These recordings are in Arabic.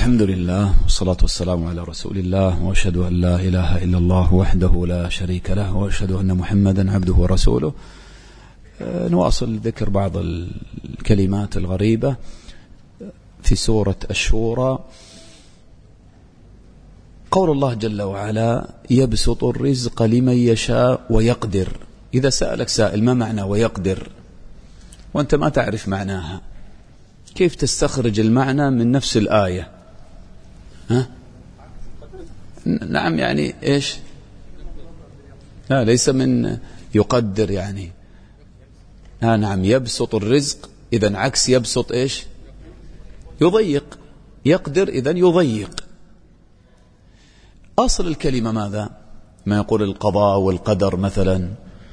الحمد لله والصلاة والسلام على رسول الله، وأشهد أن لا إله إلا الله وحده لا شريك له، وأشهد أن محمدا عبده ورسوله. نواصل ذكر بعض الكلمات الغريبة في سورة الشورى. قول الله جل وعلا: يبسط الرزق لمن يشاء ويقدر. إذا سألك سائل ما معنى ويقدر وأنت ما تعرف معناها، كيف تستخرج المعنى من نفس الآية؟ نعم، يعني إيش؟ لا، ليس من يقدر يعني. نعم، يبسط الرزق، إذن عكس يبسط إيش؟ يضيق. يقدر إذن يضيق. أصل الكلمة ماذا؟ ما يقول القضاء والقدر مثلا.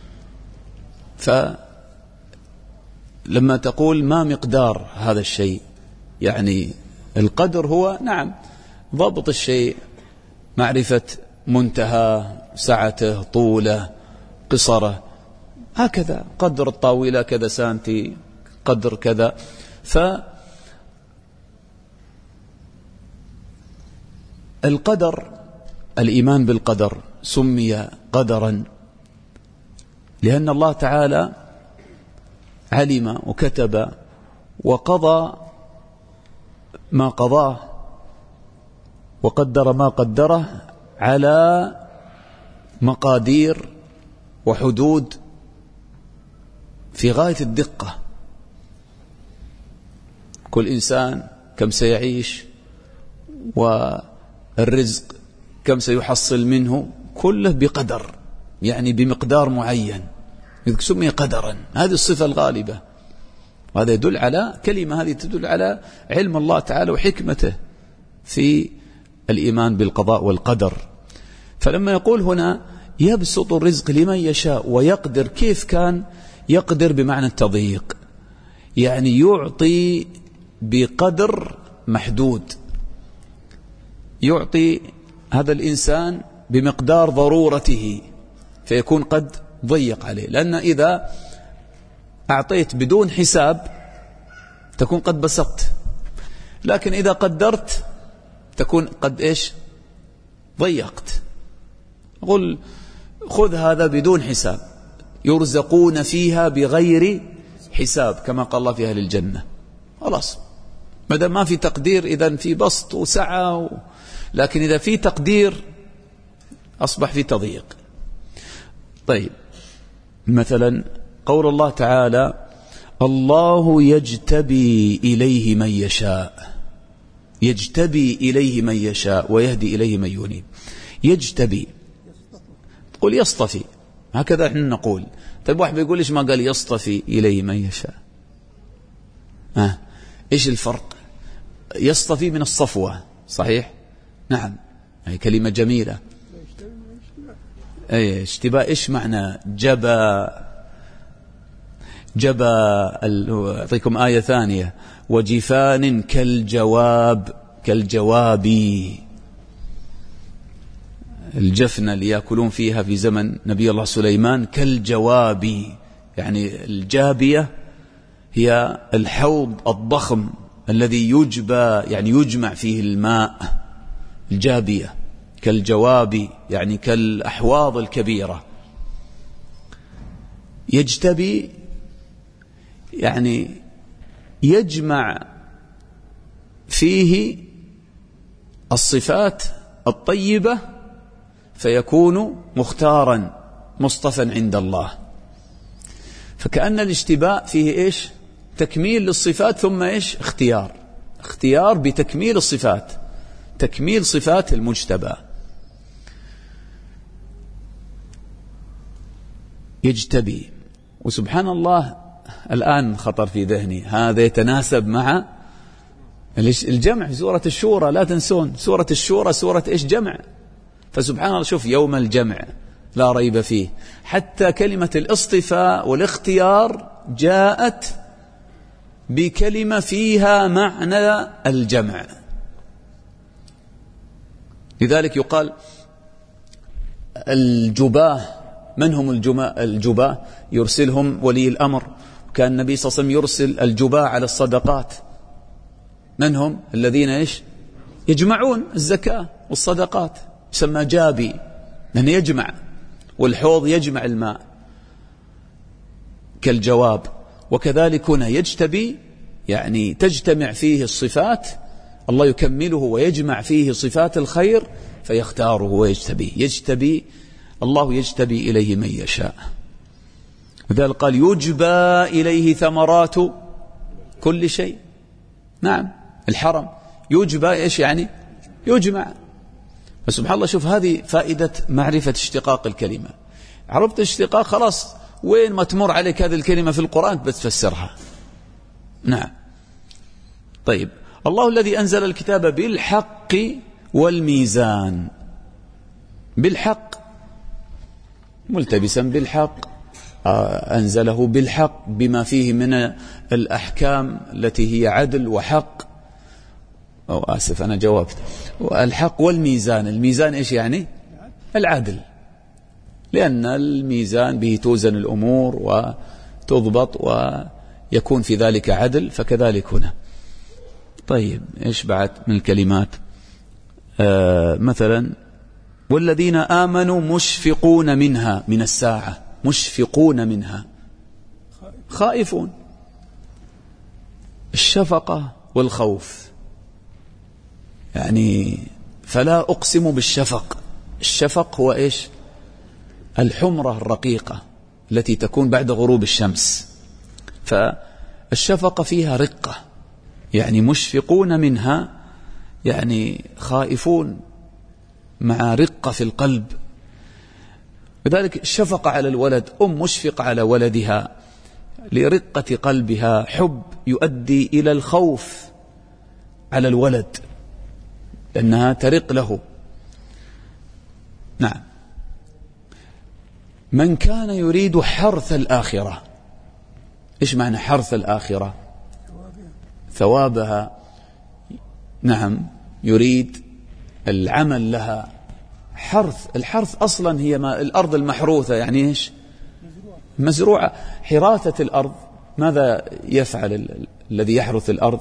فلما تقول ما مقدار هذا الشيء، يعني القدر هو نعم ضبط الشيء، معرفة منتهى سعته طوله قصره، هكذا قدر الطاولة كذا سنتي، قدر كذا. فالقدر، الإيمان بالقدر سمي قدرا لأن الله تعالى علم وكتب وقضى ما قضاه وقدر ما قدره على مقادير وحدود في غاية الدقة. كل إنسان كم سيعيش، والرزق كم سيحصل منه، كله بقدر، يعني بمقدار معين، سمي قدرا. هذه الصفة الغالبة، وهذا يدل على كلمة، هذه تدل على علم الله تعالى وحكمته في الإيمان بالقضاء والقدر. فلما يقول هنا يبسط الرزق لمن يشاء ويقدر، كيف كان يقدر؟ بمعنى التضييق، يعني يعطي بقدر محدود، يعطي هذا الإنسان بمقدار ضرورته، فيكون قد ضيق عليه. لأن إذا أعطيت بدون حساب تكون قد بسطت، لكن إذا قدرت تكون قد إيش؟ ضيقت. قل خذ هذا بدون حساب، يرزقون فيها بغير حساب، كما قال الله في أهل الجنة. خلاص، ماذا ما في تقدير إذن في بسط وسعة لكن إذا في تقدير أصبح في تضييق. طيب، مثلا قول الله تعالى: الله يجتبي إليه من يشاء. يجتبي إليه من يشاء ويهدي إليه من ينيب. يجتبي، تقول يصطفي، هكذا احنا نقول. طيب واحد بيقول إيش ما قال يصطفي إليه من يشاء؟ إيش الفرق؟ يصطفي من الصفوة، صحيح؟ نعم، هي كلمة جميلة. أي اشتباء. إيش معنى جبا؟ أعطيكم آية ثانية: وجفان كالجواب. كالجوابي، الجفنة اللي يأكلون فيها في زمن نبي الله سليمان، كالجوابي، يعني الجابية هي الحوض الضخم الذي يجبى، يعني يجمع فيه الماء. الجابية كالجواب، يعني كالأحواض الكبيرة. يجتبي يعني يجمع فيه الصفات الطيبة فيكون مختارا مصطفى عند الله. فكأن الاشتباء فيه إيش؟ تكميل للصفات ثم إيش؟ اختيار بتكميل الصفات، تكميل صفات المجتبى. يجتبي. وسبحان الله، الآن خطر في ذهني، هذا يتناسب مع الجمع في سورة الشورى. لا تنسون سورة الشورى سورة إيش؟ جمع. فسبحان الله، شوف، يوم الجمع لا ريب فيه. حتى كلمة الاصطفاء والاختيار جاءت بكلمة فيها معنى الجمع. لذلك يقال الجباه. من هم الجباه؟ يرسلهم ولي الأمر. كان النبي صلى الله عليه وسلم يرسل الجباه على الصدقات. من هم الذين إيش؟ يجمعون الزكاة والصدقات، يسمى جابي لأنه يجمع، والحوض يجمع الماء كالجواب. وكذلك هنا يجتبي، يعني تجتمع فيه الصفات، الله يكمله ويجمع فيه صفات الخير فيختاره ويجتبيه. يجتبي الله، يجتبي إليه من يشاء. وذلك قال يجبى إليه ثمرات كل شيء. نعم الحرم يجبى إيش يعني؟ يجمع. فسبحان الله، شوف هذه فائدة معرفة اشتقاق الكلمة. عرفت الاشتقاق خلاص، وين ما تمر عليك هذه الكلمة في القرآن بتفسرها. نعم. طيب، الله الذي أنزل الكتاب بالحق والميزان. بالحق، ملتبسا بالحق، أنزله بالحق بما فيه من الأحكام التي هي عدل وحق. أو آسف أنا جاوبت. الحق والميزان، الميزان إيش يعني؟ العدل، لأن الميزان به توزن الأمور وتضبط ويكون في ذلك عدل، فكذلك هنا. طيب، إيش بعد من الكلمات؟ مثلا والذين آمنوا مشفقون منها، من الساعة، مشفقون منها، خائفون. الشفقة والخوف، يعني فلا أقسم بالشفق. الشفق هو إيش؟ الحمرة الرقيقة التي تكون بعد غروب الشمس، فالشفقة فيها رقة، يعني مشفقون منها يعني خائفون مع رقة في القلب. لذلك الشفقة على الولد، مشفقة على ولدها لرقة قلبها، حب يؤدي إلى الخوف على الولد لأنها ترق له. نعم. من كان يريد حرث الآخرة. إيش معنى حرث الآخرة؟ ثوابها. نعم، يريد العمل لها. حرث، الحرث أصلا هي ما الأرض المحروثة، يعني إيش؟ مزروعة. حراثة الأرض ماذا يفعل الذي يحرث الأرض؟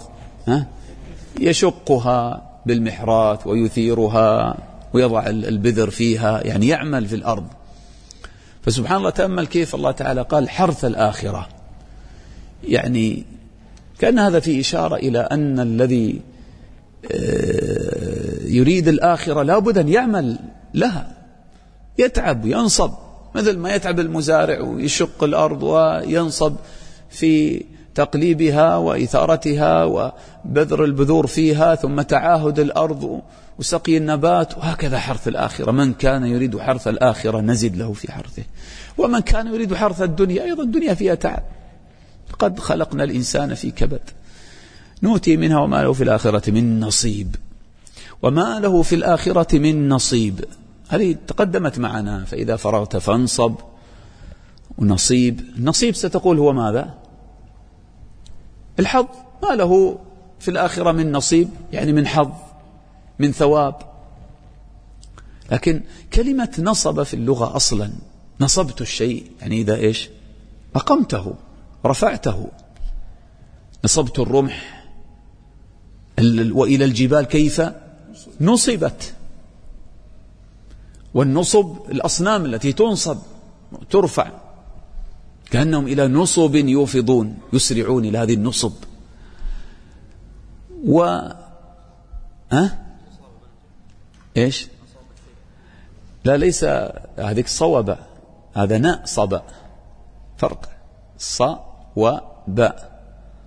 يشقها بالمحراث ويثيرها ويضع البذر فيها، يعني يعمل في الأرض. فسبحان الله، تأمل كيف الله تعالى قال حرث الآخرة، يعني كأن هذا في إشارة إلى أن الذي يريد الآخرة لابد أن يعمل لها، يتعب وينصب، مثل ما يتعب المزارع ويشق الأرض وينصب في تقليبها وإثارتها وبذر البذور فيها، ثم تعاهد الأرض وسقي النبات، وهكذا حرث الآخرة. من كان يريد حرث الآخرة نزد له في حرثه، ومن كان يريد حرث الدنيا أيضا الدنيا فيها تعب. قد خلقنا الإنسان في كبد نؤتي منها وما له في الآخرة من نصيب، وما له في الآخرة من نصيب. هذه تقدمت معنا. فإذا فرغت فانصب. ونصيب، النصيب ستقول هو ماذا؟ الحظ. ما له في الآخرة من نصيب، يعني من حظ، من ثواب. لكن كلمة نصب في اللغة أصلا، نصبت الشيء يعني إذا إيش؟ أقمته، رفعته. نصبت الرمح. وإلى الجبال كيف نصبت. والنصب الأصنام التي تنصب ترفع، كأنهم إلى نصب يوفضون، يسرعون إلى هذه النصب. إيش؟ لا، ليس هذيك صوبة، هذا ناء صبا، فرق. صوبا،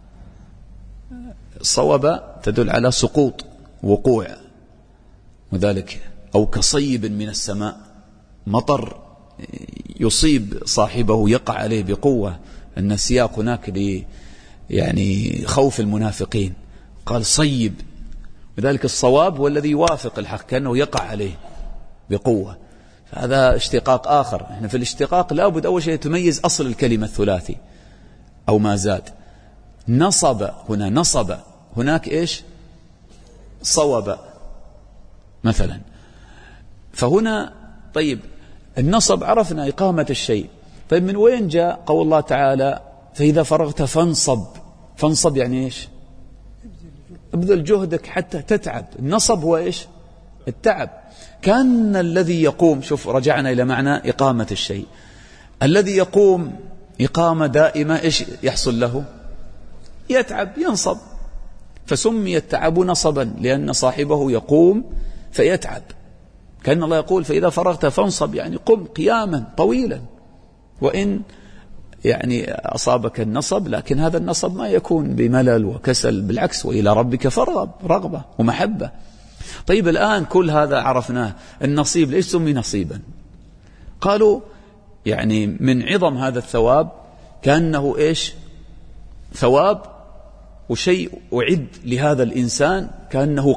صوبة تدل على سقوط، وقوع، وذلك أو كصيب من السماء، مطر يصيب صاحبه، يقع عليه بقوة. أن السياق هناك يعني خوف المنافقين، قال صيب. وذلك الصواب هو الذي يوافق الحق، كأنه يقع عليه بقوة. فهذا اشتقاق آخر. احنا في الاشتقاق لابد أول شيء تميز أصل الكلمة الثلاثي أو ما زاد. نصب هنا، نصب هناك إيش؟ صوب مثلا. فهنا طيب، النصب عرفنا إقامة الشيء. طيب، من وين جاء قول الله تعالى فإذا فرغت فانصب؟ فانصب يعني إيش؟ ابذل جهدك حتى تتعب. النصب هو إيش؟ التعب. كان الذي يقوم، شوف رجعنا إلى معنى إقامة الشيء، الذي يقوم إقامة دائمة إيش يحصل له؟ يتعب، ينصب. فسمي التعب نصبا لأن صاحبه يقوم فيتعب. كأن الله يقول فإذا فرغت فانصب، يعني قم قياما طويلا. وإن يعني أصابك النصب، لكن هذا النصب ما يكون بملل وكسل، بالعكس وإلى ربك فارغب، رغبة ومحبة. طيب الآن كل هذا عرفناه، النصيب ليش سمي نصيبا؟ قالوا يعني من عظم هذا الثواب كأنه إيش؟ ثواب وشيء أعد لهذا الإنسان كأنه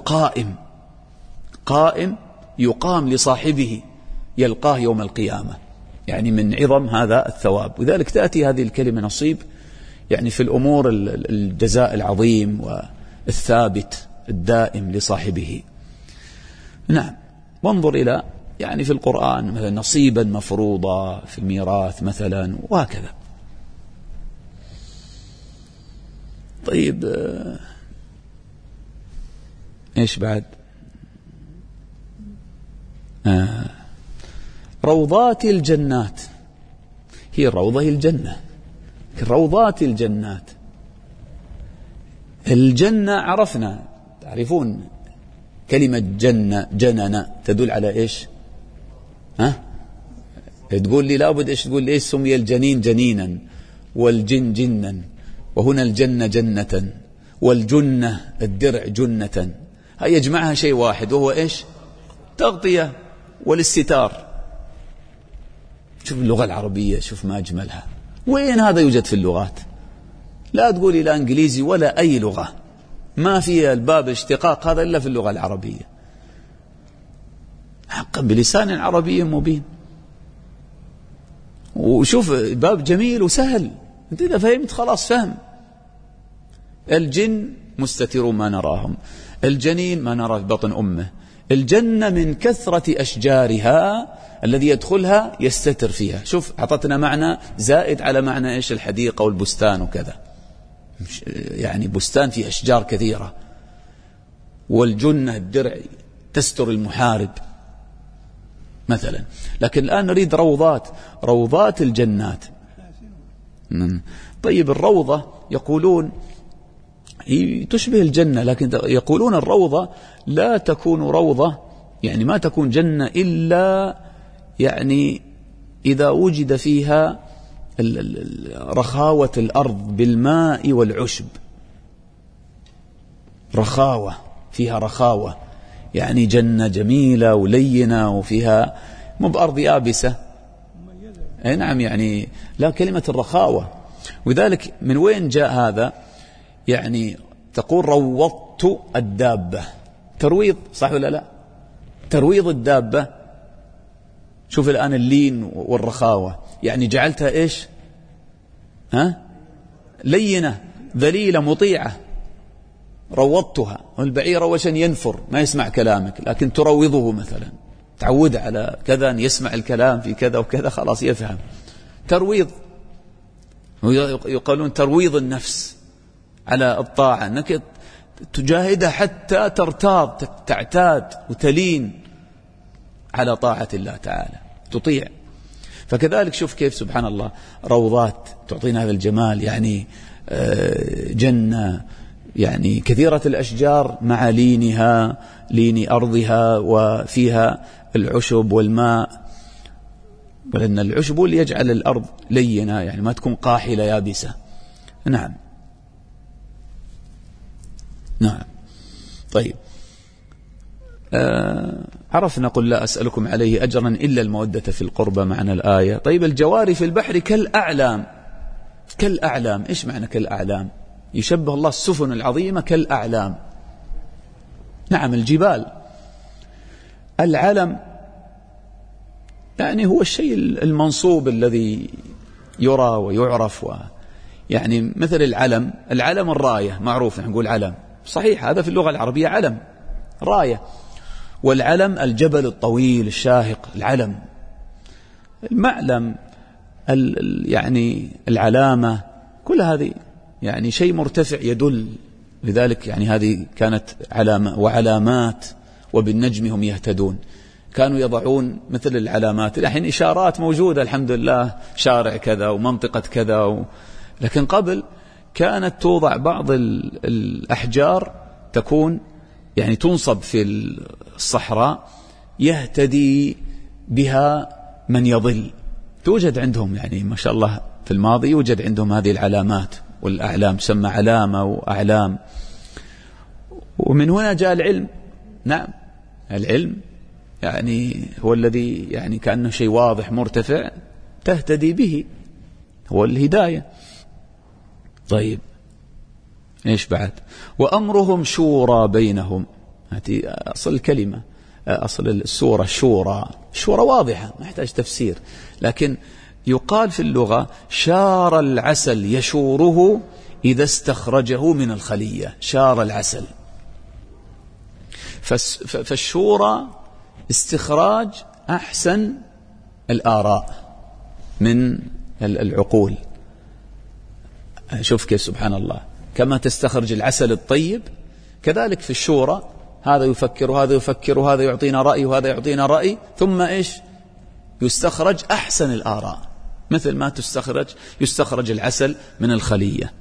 قائم يقام لصاحبه يلقاه يوم القيامة، يعني من عظم هذا الثواب. وذلك تأتي هذه الكلمة نصيب يعني في الأمور الجزاء العظيم والثابت الدائم لصاحبه. نعم. وانظر إلى يعني في القرآن مثلا نصيبا مفروضا في الميراث مثلا، وهكذا. طيب إيش بعد؟ روضات الجنات. هي الروضة هي الجنة، روضات الجنات. الجنة عرفنا، تعرفون كلمة جنن تدل على إيش؟ تقول لي لابد إيش تقول لي؟ إيش سمي الجنين جنينا والجن جنا، وهنا الجنة جنة والجنة الدرع جنة. هي يجمعها شيء واحد وهو إيش؟ تغطية والاستتار. شوف اللغة العربية، شوف ما أجملها. وين هذا يوجد في اللغات؟ لا تقولي لا إنجليزي ولا أي لغة، ما في الباب اشتقاق هذا إلا في اللغة العربية، حقا بلسان عربي مبين. وشوف باب جميل وسهل، أنت إذا فهمت خلاص فهم. الجن مستتر ما نراهم، الجنين ما نرى في بطن أمه، الجنة من كثرة أشجارها الذي يدخلها يستتر فيها. شوف أعطتنا معنى زائد على معنى إيش؟ الحديقة والبستان وكذا، يعني بستان فيه أشجار كثيرة. والجنة الدرع تستر المحارب مثلا. لكن الآن نريد روضات الجنات. طيب الروضة يقولون تشبه الجنة، لكن يقولون الروضة لا تكون روضة، يعني ما تكون جنة إلا يعني إذا وجد فيها رخاوة الأرض بالماء والعشب. رخاوة، فيها رخاوة، يعني جنة جميلة ولينة وفيها مو بأرض يابسة. نعم، يعني لا، كلمة الرخاوة. وذلك من وين جاء هذا؟ يعني تقول روضت الدابة، ترويض، صح ولا لا؟ ترويض الدابة. شوف الآن اللين والرخاوة، يعني جعلتها إيش؟ لينة ذليلة مطيعة. روضتها. والبعير أول شيء ينفر ما يسمع كلامك، لكن تروضه مثلا، تعود على كذا أن يسمع الكلام في كذا وكذا، خلاص يفهم. ترويض، يقولون ترويض النفس على الطاعة، أنك تجاهدها حتى ترتاض، تعتاد وتلين على طاعة الله تعالى، تطيع. فكذلك شوف كيف سبحان الله روضات تعطينا هذا الجمال، يعني جنة يعني كثيرة الأشجار مع لينها، لين أرضها، وفيها العشب والماء، ولأن العشب اللي يجعل الأرض لينة، يعني ما تكون قاحلة يابسة. نعم. طيب عرفنا قل لا أسألكم عليه أجرا إلا المودة في القربى معنى الآية. طيب الجواري في البحر كالأعلام. إيش معنى كالأعلام؟ يشبه الله السفن العظيمة كالأعلام. نعم، الجبال. العلم يعني هو الشيء المنصوب الذي يرى ويعرف، يعني مثل العلم الراية معروف، نقول علم، صحيح، هذا في اللغة العربية علم، راية. والعلم الجبل الطويل الشاهق، العلم. المعلم يعني العلامة، كل هذه يعني شيء مرتفع يدل لذلك يعني هذه كانت علامة وعلامات، وبالنجم هم يهتدون. كانوا يضعون مثل العلامات الحين إشارات موجودة الحمد لله، شارع كذا ومنطقة كذا لكن قبل كانت توضع بعض الأحجار تكون يعني تنصب في الصحراء يهتدي بها من يضل. توجد عندهم يعني ما شاء الله في الماضي يوجد عندهم هذه العلامات والأعلام، تسمى علامة وأعلام. ومن هنا جاء العلم. نعم العلم يعني هو الذي يعني كأنه شيء واضح مرتفع تهتدي به، هو الهداية. طيب إيش بعد؟ وأمرهم شورى بينهم. هذه أصل الكلمة، أصل السورة شورى. شورى واضحة ما يحتاج تفسير، لكن يقال في اللغة شار العسل يشوره إذا استخرجه من الخلية. شار العسل. فالشورى استخراج أحسن الآراء من العقول. شوف كيف سبحان الله، كما تستخرج العسل الطيب كذلك في الشورى، هذا يفكر وهذا يفكر وهذا يعطينا رأي وهذا يعطينا رأي، ثم إيش يستخرج أحسن الآراء، مثل ما يستخرج العسل من الخلية.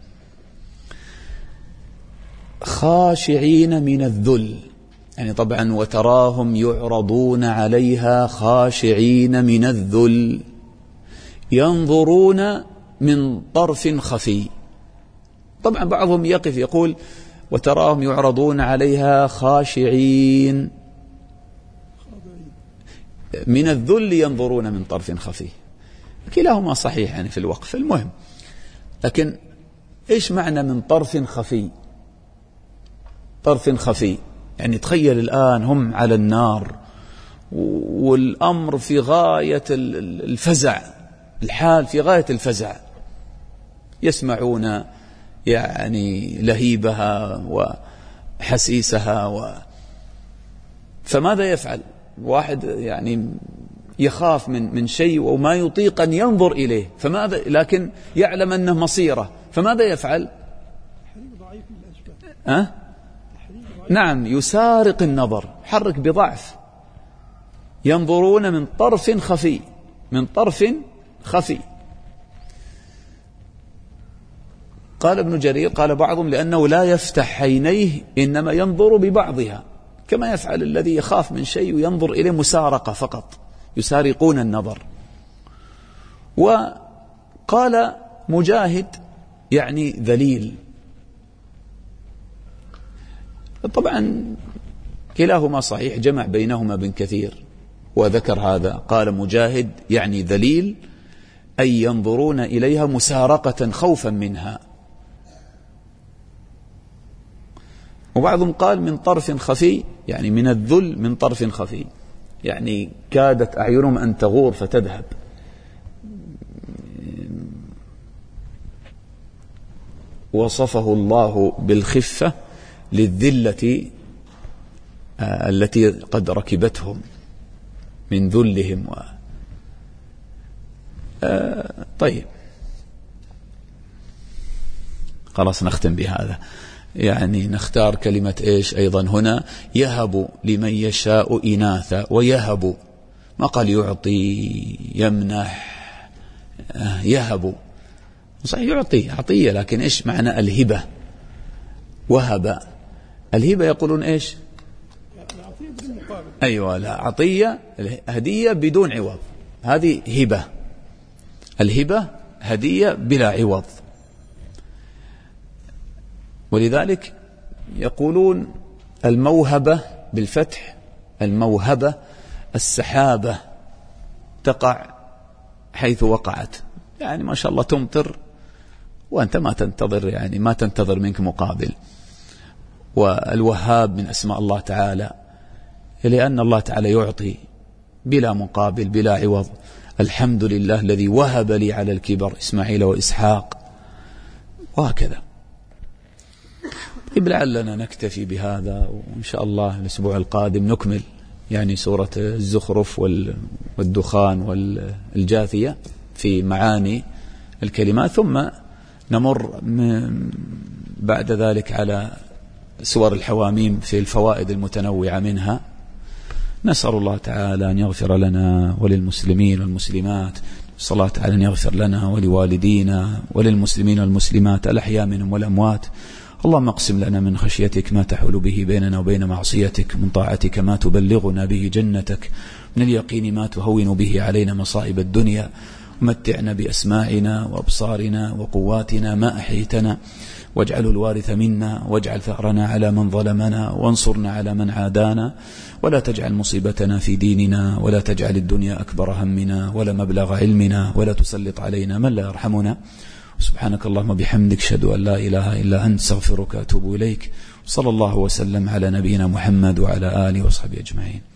خاشعين من الذل، يعني طبعا وتراهم يعرضون عليها خاشعين من الذل، ينظرون من طرف خفي. طبعا بعضهم يقف يقول وتراهم يعرضون عليها خاشعين من الذل ينظرون من طرف خفي، كلاهما صحيح يعني في الوقف. المهم لكن إيش معنى من طرف خفي؟ طرف خفي يعني تخيل الآن هم على النار والأمر في غاية الفزع، الحال في غاية الفزع، يسمعون يعني لهيبها وحسيسها فماذا يفعل؟ واحد يعني يخاف من شيء وما يطيق أن ينظر إليه، فماذا؟ لكن يعلم أنه مصيره، فماذا يفعل؟ نعم يسارق النظر، حرك بضعف. ينظرون من طرف خفي، من طرف خفي. قال ابن جرير قال بعضهم لأنه لا يفتح عينيه إنما ينظر ببعضها، كما يفعل الذي يخاف من شيء وينظر إليه مسارقة فقط، يسارقون النظر. وقال مجاهد يعني ذليل. طبعا كلاهما صحيح، جمع بينهما ابن كثير وذكر هذا. قال مجاهد يعني ذليل أي ينظرون إليها مسارقة خوفا منها. وبعضهم قال من طرف خفي يعني من الذل من طرف خفي، يعني كادت أعينهم أن تغور فتذهب. وصفه الله بالخفة للذلة التي قد ركبتهم من ذلهم طيب خلاص نختم بهذا. يعني نختار كلمة إيش أيضا هنا؟ يهب لمن يشاء إناثا. ويهب ما قال يعطي يمنح، يهب صحيح يعطي عطية، لكن إيش معنى الهبة؟ وهب الهبة يقولون إيش؟ أيوة لا، عطية هدية بدون عوض، هذه هبة. الهبة هدية بلا عوض. ولذلك يقولون الموهبة بالفتح، الموهبة السحابة تقع حيث وقعت، يعني ما شاء الله تمطر وأنت ما تنتظر، يعني ما تنتظر منك مقابل. والوهاب من أسماء الله تعالى، لأن الله تعالى يعطي بلا مقابل بلا عوض. الحمد لله الذي وهب لي على الكبر إسماعيل وإسحاق، وهكذا. طيب لعلنا نكتفي بهذا، وإن شاء الله الأسبوع القادم نكمل يعني سورة الزخرف والدخان والجاثية في معاني الكلمات، ثم نمر بعد ذلك على سور الحواميم في الفوائد المتنوعة منها. نسأل الله تعالى أن يغفر لنا وللمسلمين والمسلمات، الصلاة على أن يغفر لنا ولوالدينا وللمسلمين والمسلمات الأحياء منهم والأموات. اللهم اقسم لنا من خشيتك ما تحول به بيننا وبين معصيتك، من طاعتك ما تبلغنا به جنتك، من اليقين ما تهون به علينا مصائب الدنيا، ومتعنا بأسماعنا وأبصارنا وقواتنا ما أحيتنا، واجعله الوارث منا، واجعل ثأرنا على من ظلمنا، وانصرنا على من عادانا، ولا تجعل مصيبتنا في ديننا، ولا تجعل الدنيا أكبر همنا ولا مبلغ علمنا، ولا تسلط علينا من لا يرحمنا. سبحانك اللهم بحمدك، أشهد أن لا إله إلا أنت، استغفرك وأتوب إليك. صلى الله وسلم على نبينا محمد وعلى آله وصحبه أجمعين.